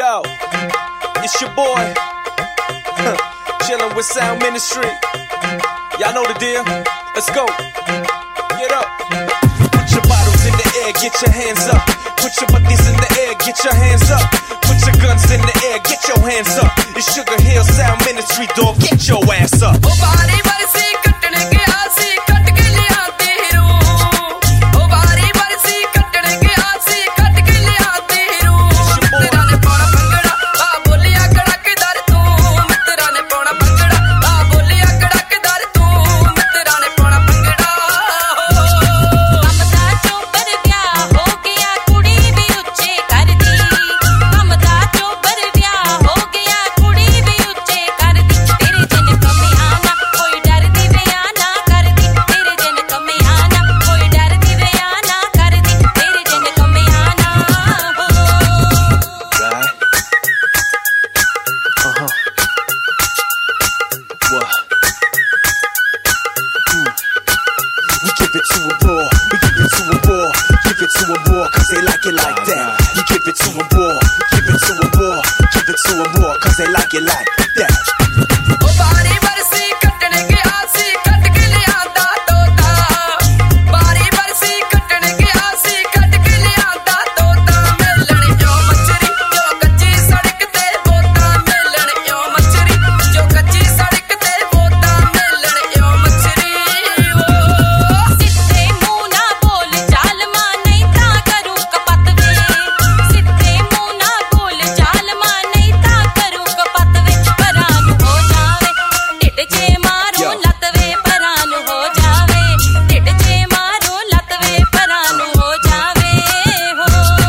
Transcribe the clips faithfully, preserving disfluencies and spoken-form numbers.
Yo, it's your boy, chillin' with Sound Ministry. Y'all know the deal. Let's go. Get up. Put your bottles in the air, get your hands up. Put your buddies in the air, get your hands up. Put your guns in the air, get your hands up. It's Sugar Hill Sound Ministry, dog. Get your ass up. Oh, body, body, see, kattne ke aasi, kat ke le aate ro. Oh, body, body, see, kattne ke aasi, kat ke le aate ro. Mitra ne pauna bhangda, aa boliya kadakedar tu. Mitra ne pauna bhangda, aa boliya kadakedar tu. Mitra ne pauna bhangda. Kamda chobar vyah ho gaya, kudi bhi uchche kar di. Kamda chobar vyah ho gaya, kudi bhi uchche kar di. Tere jin kame aana, koi dar di bayana kar di. Tere jin kame aana, koi dar di bayana kar di. Tere jin kame aana ho. Right? Uh-huh. What? Hmm. We give it to 'em raw, we give it to 'em raw, give it to 'em raw, cause they like it like that. You give it to 'em raw, give it to 'em raw, give it to 'em raw, cause they like it like that. Oh, body, body, see, kattne ke aasi, kat ke le aata tota. Body, body, see, kattne ke aasi, kat ke le aata tota. Milne jo machri, jo kachi sadak te bota. Milne jo machri, jo kachi sadak te bota. Milne jo machri. Sidhe muh na bol chaal maan nahi ta karu kapat ve. Sidhe muh na bol chaal maan nahi ta karu kapat ve. Paran ho jaave, did je maro lat ve. Paran ho jaave, did je maro lat ve. Paran ho jaave ho.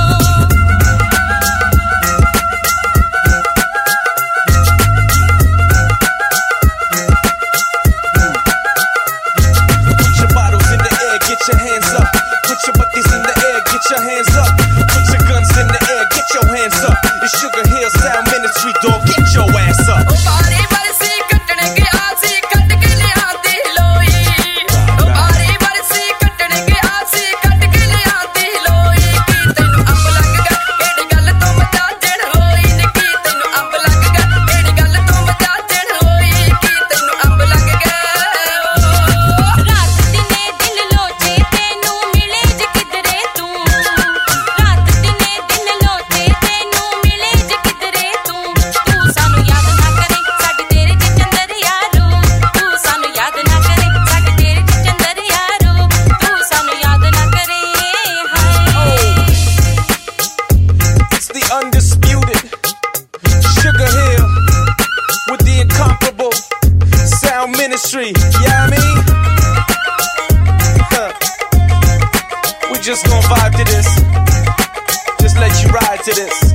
Put your bottles in the air, get your hands up. Put your buddies in the air, get your hands up. Put your guns in the air, get your hands up. It's Sugar Hill Sound Ministry, dog. Get your ass up. Oh, body, body, see, kattne ke aasi, kat ke le aate loi. Oh, body, body, see, kattne ke aasi, kat ke le aate loi. Ki tenu amb lag ga, edi gall to maja jed hoi. Ni ki tenu amb lag ga, edi gall to maja jed hoi. Ki tenu amb lag ga. रात दिने दिल लोचे तेनू मिले ज किधरे तू. रात दिने दिल लोचे तेनू मिले ज किधरे तू. तू सानू याद ना करे साडे तेरे च चंदर यारो. तू सानू याद ना करे साडे तेरे च चंदर यारो. तू सानू याद ना करे हाय. It's the undisputed Sugar Hill with the incomparable Sound Ministry. Yeah, I mean, huh. We just gonna vibe to this. Just let you ride to this.